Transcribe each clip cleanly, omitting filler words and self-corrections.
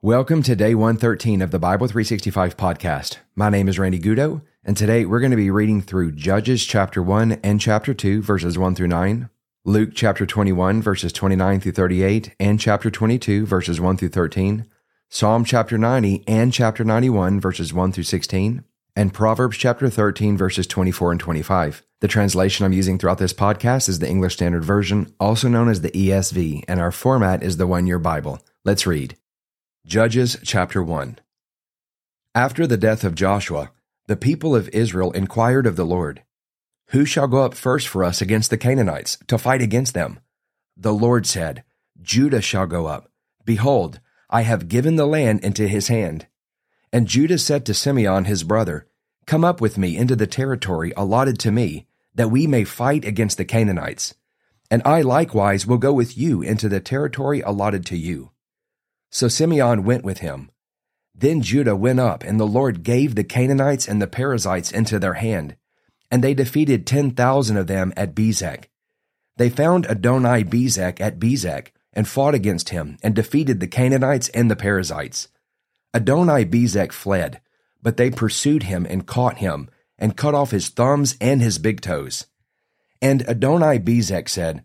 Welcome to day 113 of the Bible 365 podcast. My name is Randy Goudeau, and today we're going to be reading through Judges chapter 1 and chapter 2, verses 1 through 9, Luke chapter 21, verses 29 through 38, and chapter 22, verses 1 through 13, Psalm chapter 90 and chapter 91, verses 1 through 16, and Proverbs chapter 13, verses 24 and 25. The translation I'm using throughout this podcast is the English Standard Version, also known as the ESV, and our format is the One Year Bible. Let's read. Judges chapter 1. After the death of Joshua, the people of Israel inquired of the Lord, "Who shall go up first for us against the Canaanites, to fight against them?" The Lord said, "Judah shall go up. Behold, I have given the land into his hand." And Judah said to Simeon his brother, "Come up with me into the territory allotted to me, that we may fight against the Canaanites. And I likewise will go with you into the territory allotted to you." So Simeon went with him. Then Judah went up, and the Lord gave the Canaanites and the Perizzites into their hand, and they defeated 10,000 of them at Bezek. They found Adoni-Bezek at Bezek, and fought against him, and defeated the Canaanites and the Perizzites. Adoni-Bezek fled, but they pursued him and caught him, and cut off his thumbs and his big toes. And Adoni-Bezek said,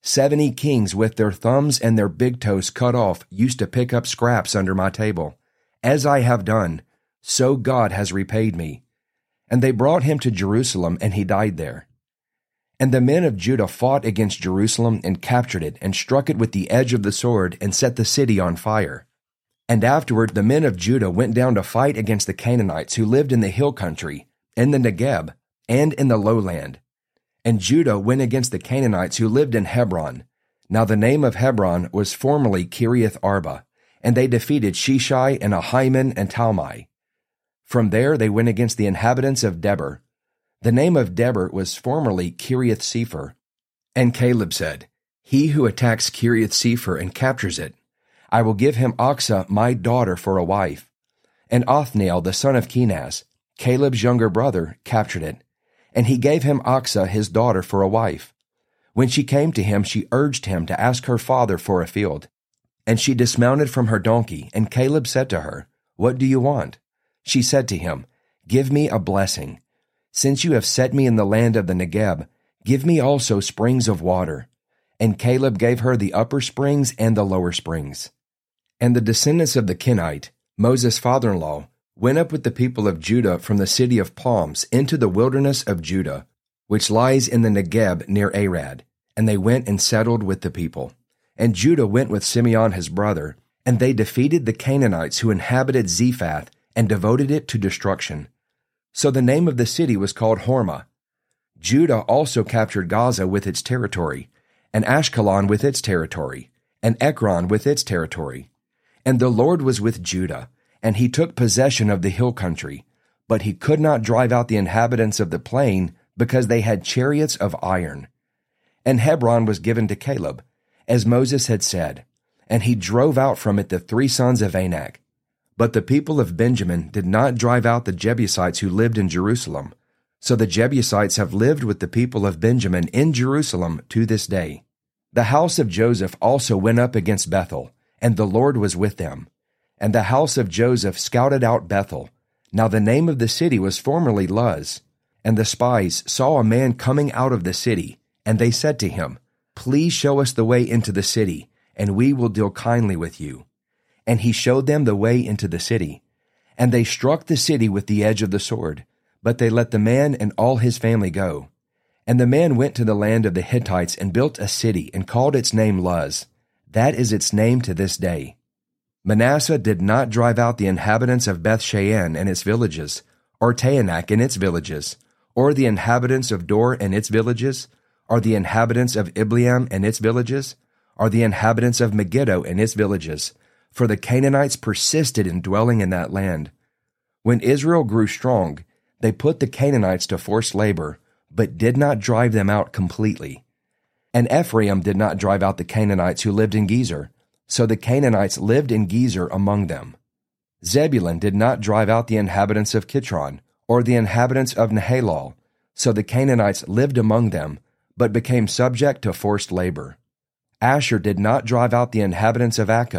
70 kings with their thumbs and their big toes cut off used to pick up scraps under my table. As I have done, so God has repaid me. And they brought him to Jerusalem, and he died there. And the men of Judah fought against Jerusalem and captured it, and struck it with the edge of the sword, and set the city on fire. And afterward the men of Judah went down to fight against the Canaanites who lived in the hill country, in the Negeb, and in the lowland. And Judah went against the Canaanites who lived in Hebron. Now the name of Hebron was formerly Kiriath Arba, and they defeated Sheshai and Ahiman and Talmai. From there they went against the inhabitants of Debir. The name of Debir was formerly Kiriath Sepher. And Caleb said, "He who attacks Kiriath Sepher and captures it, I will give him Achsah my daughter for a wife." And Othniel the son of Kenaz, Caleb's younger brother, captured it. And he gave him Achsah his daughter for a wife. When she came to him, she urged him to ask her father for a field. And she dismounted from her donkey, and Caleb said to her, "What do you want?" She said to him, "Give me a blessing. Since you have set me in the land of the Negeb, give me also springs of water." And Caleb gave her the upper springs and the lower springs. And the descendants of the Kenite, Moses' father-in-law, went up with the people of Judah from the city of palms into the wilderness of Judah, which lies in the Negeb near Arad, and they went and settled with the people. And Judah went with Simeon his brother, and they defeated the Canaanites who inhabited Zephath, and devoted it to destruction. So the name of the city was called Hormah. Judah also captured Gaza with its territory, and Ashkelon with its territory, and Ekron with its territory. And the Lord was with Judah, and he took possession of the hill country, but he could not drive out the inhabitants of the plain, because they had chariots of iron. And Hebron was given to Caleb, as Moses had said, and he drove out from it the 3 sons of Anak. But the people of Benjamin did not drive out the Jebusites who lived in Jerusalem. So the Jebusites have lived with the people of Benjamin in Jerusalem to this day. The house of Joseph also went up against Bethel, and the Lord was with them. And the house of Joseph scouted out Bethel. Now the name of the city was formerly Luz. And the spies saw a man coming out of the city, and they said to him, "Please show us the way into the city, and we will deal kindly with you." And he showed them the way into the city. And they struck the city with the edge of the sword, but they let the man and all his family go. And the man went to the land of the Hittites and built a city, and called its name Luz. That is its name to this day. Manasseh did not drive out the inhabitants of Beth-shean and its villages, or Taanach and its villages, or the inhabitants of Dor and its villages, or the inhabitants of Ibleam and its villages, or the inhabitants of Megiddo and its villages, for the Canaanites persisted in dwelling in that land. When Israel grew strong, they put the Canaanites to forced labor, but did not drive them out completely. And Ephraim did not drive out the Canaanites who lived in Gezer, so the Canaanites lived in Gezer among them. Zebulun did not drive out the inhabitants of Kitron, or the inhabitants of Nahalal, so the Canaanites lived among them, but became subject to forced labor. Asher did not drive out the inhabitants of Akko,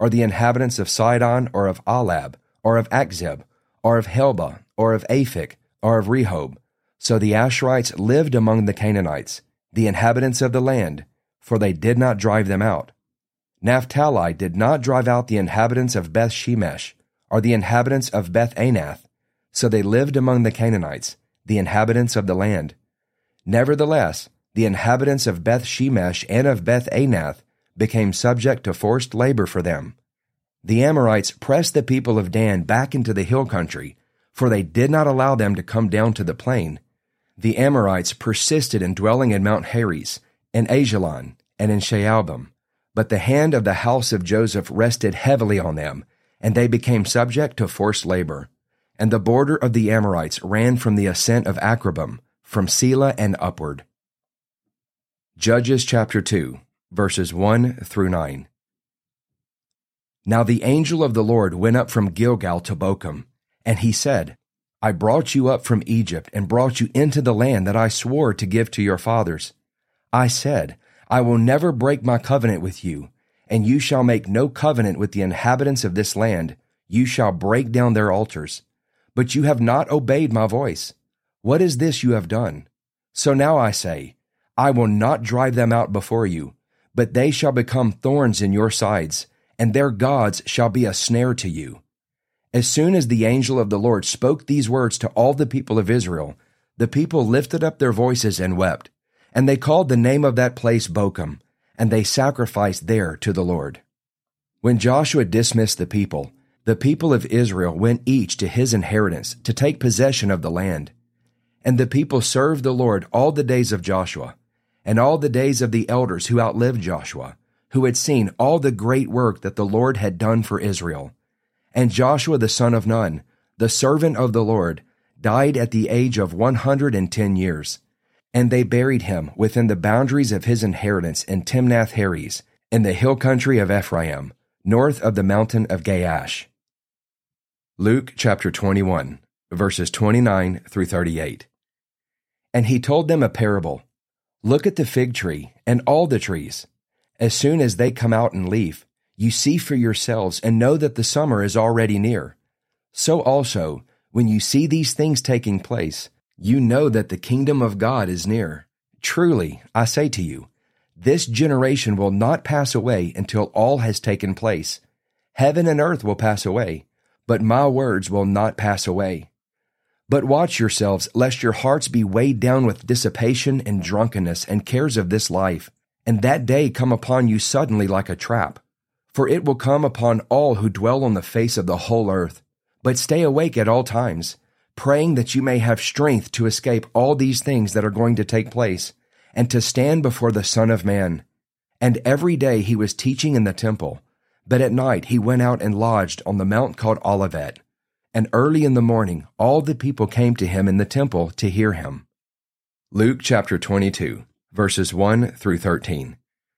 or the inhabitants of Sidon, or of Alab, or of Akzib, or of Helba, or of Aphik, or of Rehob. So the Asherites lived among the Canaanites, the inhabitants of the land, for they did not drive them out. Naphtali did not drive out the inhabitants of Beth Shemesh, or the inhabitants of Beth Anath, so they lived among the Canaanites, the inhabitants of the land. Nevertheless, the inhabitants of Beth Shemesh and of Beth Anath became subject to forced labor for them. The Amorites pressed the people of Dan back into the hill country, for they did not allow them to come down to the plain. The Amorites persisted in dwelling in Mount Heres, in Ajalon, and in Shaalbim. But the hand of the house of Joseph rested heavily on them, and they became subject to forced labor. And the border of the Amorites ran from the ascent of Akrabim, from Selah and upward. Judges chapter 2, verses 1 through 9. Now the angel of the Lord went up from Gilgal to Bochum, and he said, I brought you up from Egypt and brought you into the land that I swore to give to your fathers. I said, I will never break my covenant with you, and you shall make no covenant with the inhabitants of this land. You shall break down their altars. But you have not obeyed my voice. What is this you have done? So now I say, I will not drive them out before you, but they shall become thorns in your sides, and their gods shall be a snare to you. As soon as the angel of the Lord spoke these words to all the people of Israel, the people lifted up their voices and wept, and they called the name of that place Bochum, and they sacrificed there to the Lord. When Joshua dismissed the people of Israel went each to his inheritance to take possession of the land. And the people served the Lord all the days of Joshua, and all the days of the elders who outlived Joshua, who had seen all the great work that the Lord had done for Israel. And Joshua the son of Nun, the servant of the Lord, died at the age of 110 years. And they buried him within the boundaries of his inheritance in Timnath-Heres, in the hill country of Ephraim, north of the mountain of Gaash. Luke chapter 21, verses 29 through 38. And he told them a parable. Look at the fig tree and all the trees. As soon as they come out in leaf, you see for yourselves and know that the summer is already near. So also, when you see these things taking place, you know that the kingdom of God is near. Truly, I say to you, this generation will not pass away until all has taken place. Heaven and earth will pass away, but my words will not pass away. But watch yourselves, lest your hearts be weighed down with dissipation and drunkenness and cares of this life, and that day come upon you suddenly like a trap. For it will come upon all who dwell on the face of the whole earth. But stay awake at all times, praying that you may have strength to escape all these things that are going to take place, and to stand before the Son of Man. And every day he was teaching in the temple, but at night he went out and lodged on the mount called Olivet. And early in the morning all the people came to him in the temple to hear him. Luke chapter 22, verses 1 through 13.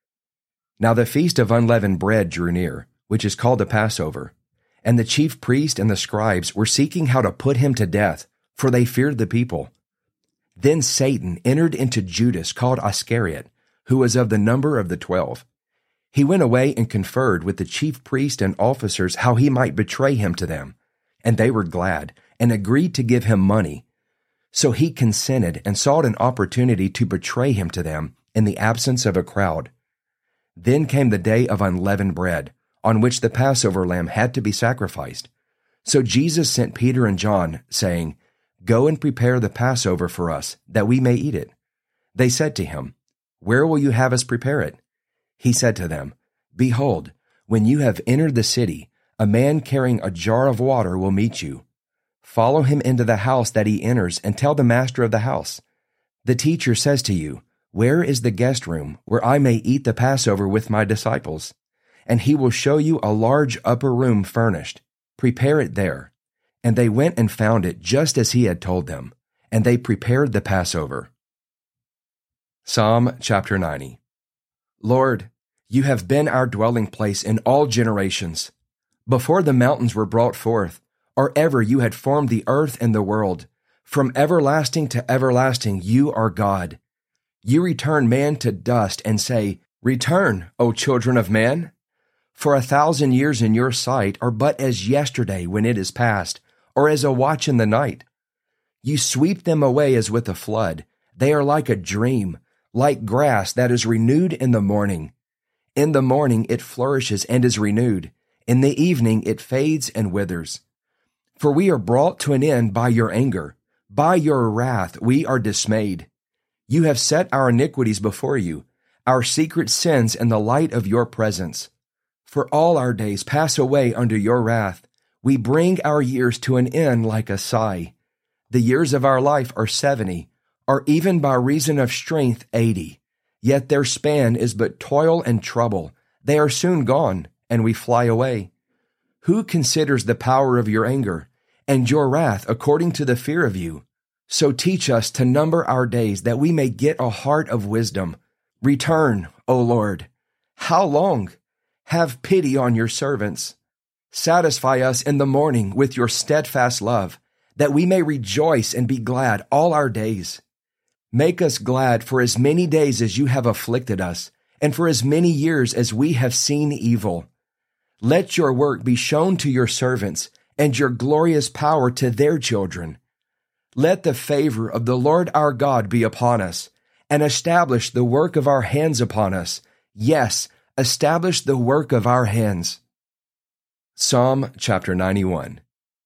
Now the feast of unleavened bread drew near, which is called the Passover. And the chief priest and the scribes were seeking how to put him to death, for they feared the people. Then Satan entered into Judas called Iscariot, who was of the number of the 12. He went away and conferred with the chief priest and officers how he might betray him to them. And they were glad, and agreed to give him money. So he consented and sought an opportunity to betray him to them in the absence of a crowd. Then came the day of unleavened bread, on which the Passover lamb had to be sacrificed. So Jesus sent Peter and John, saying, Go and prepare the Passover for us, that we may eat it. They said to him, Where will you have us prepare it? He said to them, Behold, when you have entered the city, a man carrying a jar of water will meet you. Follow him into the house that he enters, and tell the master of the house, The teacher says to you, Where is the guest room, where I may eat the Passover with my disciples? And he will show you a large upper room furnished. Prepare it there. And they went and found it just as he had told them, and they prepared the Passover. Psalm chapter 90. Lord, you have been our dwelling place in all generations. Before the mountains were brought forth, or ever you had formed the earth and the world, from everlasting to everlasting you are God. You return man to dust and say, Return, O children of man. For 1,000 years in your sight are but as yesterday when it is past, or as a watch in the night. You sweep them away as with a flood. They are like a dream, like grass that is renewed in the morning. In the morning it flourishes and is renewed. In the evening it fades and withers. For we are brought to an end by your anger. By your wrath we are dismayed. You have set our iniquities before you, our secret sins in the light of your presence. For all our days pass away under your wrath. We bring our years to an end like a sigh. The years of our life are 70, or even by reason of strength 80. Yet their span is but toil and trouble. They are soon gone, and we fly away. Who considers the power of your anger, and your wrath according to the fear of you? So teach us to number our days, that we may get a heart of wisdom. Return, O Lord. How long? Have pity on your servants. Satisfy us in the morning with your steadfast love, that we may rejoice and be glad all our days. Make us glad for as many days as you have afflicted us, and for as many years as we have seen evil. Let your work be shown to your servants, and your glorious power to their children. Let the favor of the Lord our God be upon us, and establish the work of our hands upon us. Yes, establish the work of our hands. Psalm chapter 91.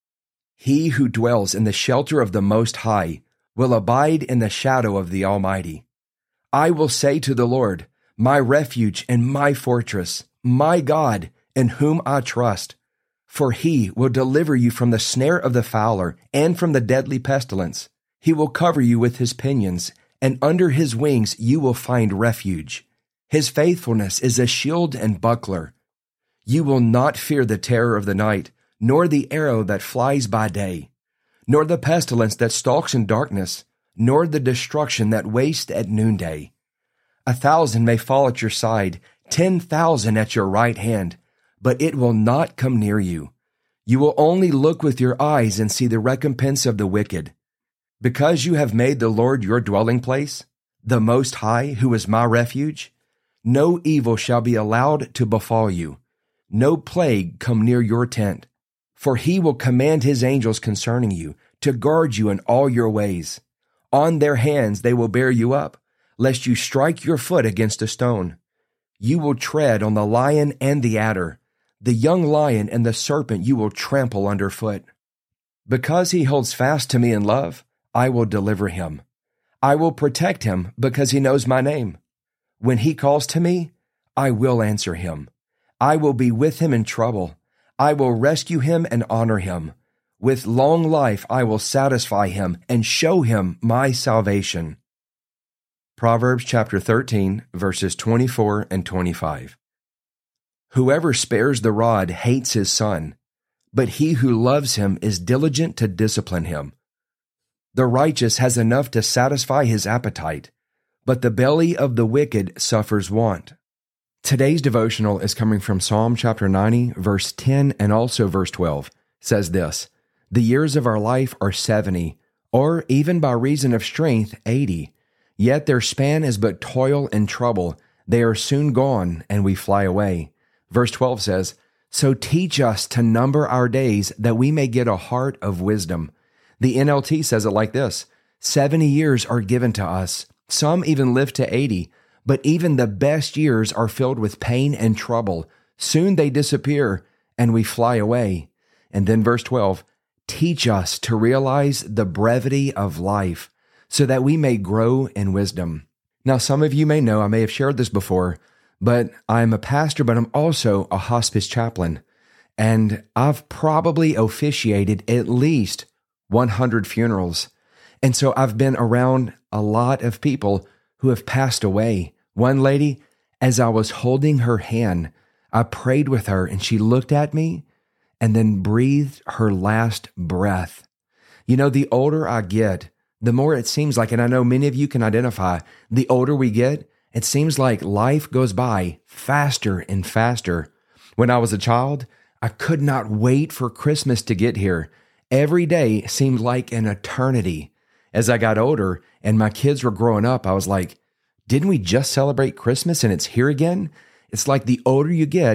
He who dwells in the shelter of the Most High will abide in the shadow of the Almighty. I will say to the Lord, my refuge and my fortress, my God, in whom I trust. For he will deliver you from the snare of the fowler and from the deadly pestilence. He will cover you with his pinions, and under his wings you will find refuge. His faithfulness is a shield and buckler. You will not fear the terror of the night, nor the arrow that flies by day, nor the pestilence that stalks in darkness, nor the destruction that wastes at noonday. 1,000 may fall at your side, 10,000 at your right hand, but it will not come near you. You will only look with your eyes and see the recompense of the wicked. Because you have made the Lord your dwelling place, the Most High, who is my refuge, no evil shall be allowed to befall you, no plague come near your tent. For he will command his angels concerning you, to guard you in all your ways. On their hands they will bear you up, lest you strike your foot against a stone. You will tread on the lion and the adder, the young lion and the serpent you will trample underfoot. Because he holds fast to me in love, I will deliver him. I will protect him because he knows my name. When he calls to me, I will answer him. I will be with him in trouble. I will rescue him and honor him. With long life I will satisfy him and show him my salvation. Proverbs chapter 13, verses 24 and 25. Whoever spares the rod hates his son, but he who loves him is diligent to discipline him. The righteous has enough to satisfy his appetite, but the belly of the wicked suffers want. Today's devotional is coming from Psalm chapter 90, verse 10, and also verse 12. It says this, the years of our life are 70, or even by reason of strength 80. Yet their span is but toil and trouble. They are soon gone, and we fly away. Verse 12 says, so teach us to number our days, that we may get a heart of wisdom. The NLT says it like this, 70 years are given to us. Some even live to 80. But even the best years are filled with pain and trouble. Soon they disappear, and we fly away. And then verse 12, teach us to realize the brevity of life, so that we may grow in wisdom. Now, some of you may know, I may have shared this before, but I'm a pastor, but I'm also a hospice chaplain. And I've probably officiated at least 100 funerals. And so I've been around a lot of people who have passed away. One lady, as I was holding her hand, I prayed with her and she looked at me and then breathed her last breath. You know, the older I get, the more it seems like, and I know many of you can identify, the older we get, it seems like life goes by faster and faster. When I was a child, I could not wait for Christmas to get here. Every day seemed like an eternity. As I got older and my kids were growing up, I was like, didn't we just celebrate Christmas and it's here again? It's like the older you get,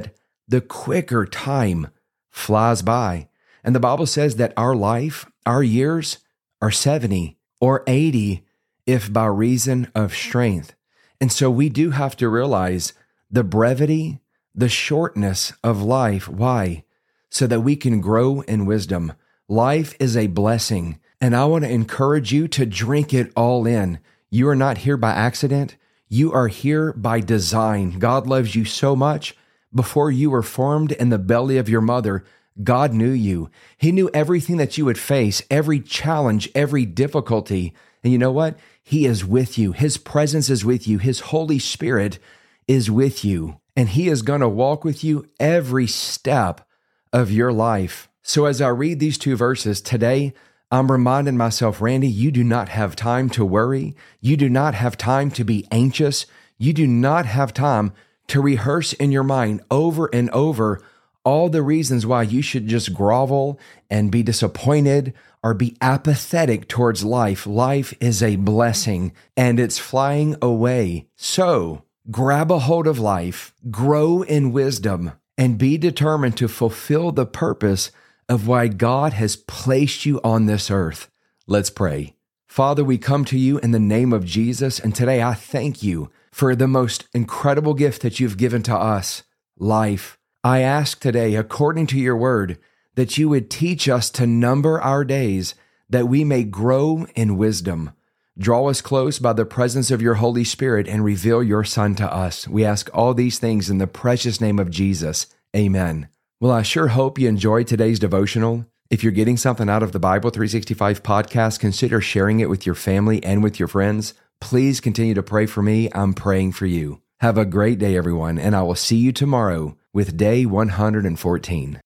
the quicker time flies by. And the Bible says that our life, our years are 70 or 80 if by reason of strength. And so we do have to realize the brevity, the shortness of life. Why? So that we can grow in wisdom. Life is a blessing, and I want to encourage you to drink it all in. You are not here by accident. You are here by design. God loves you so much. Before you were formed in the belly of your mother, God knew you. He knew everything that you would face, every challenge, every difficulty. And you know what? He is with you. His presence is with you. His Holy Spirit is with you. And He is going to walk with you every step of your life. So as I read these two verses today, I'm reminding myself, Randy, you do not have time to worry. You do not have time to be anxious. You do not have time to rehearse in your mind over and over all the reasons why you should just grovel and be disappointed or be apathetic towards life. Life is a blessing and it's flying away. So grab a hold of life, grow in wisdom, and be determined to fulfill the purpose of why God has placed you on this earth. Let's pray. Father, we come to you in the name of Jesus, and today I thank you for the most incredible gift that you've given to us, life. I ask today, according to your word, that you would teach us to number our days, that we may grow in wisdom. Draw us close by the presence of your Holy Spirit and reveal your Son to us. We ask all these things in the precious name of Jesus. Amen. Well, I sure hope you enjoyed today's devotional. If you're getting something out of the Bible 365 podcast, consider sharing it with your family and with your friends. Please continue to pray for me. I'm praying for you. Have a great day, everyone, and I will see you tomorrow with day 114.